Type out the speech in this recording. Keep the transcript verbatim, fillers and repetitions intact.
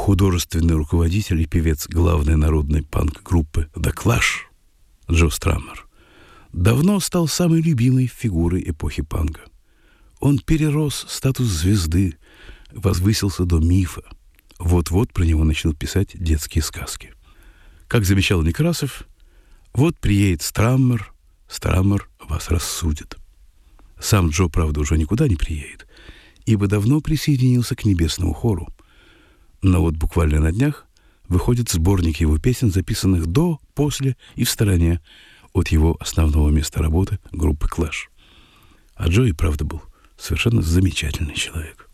художественный руководитель и певец главной народной панк-группы The Clash Джо Страммер давно стал самой любимой фигурой эпохи панка. Он перерос статус звезды, возвысился до мифа. Вот-вот про него начнут писать детские сказки. Как завещал Некрасов, вот приедет Страммер, Страммер вас рассудит. Сам Джо, правда, уже никуда не приедет, ибо давно присоединился к небесному хору. Но вот буквально на днях выходит сборник его песен, записанных до, после и в стороне от его основного места работы группы Clash. А Джо и правда был совершенно замечательный человек.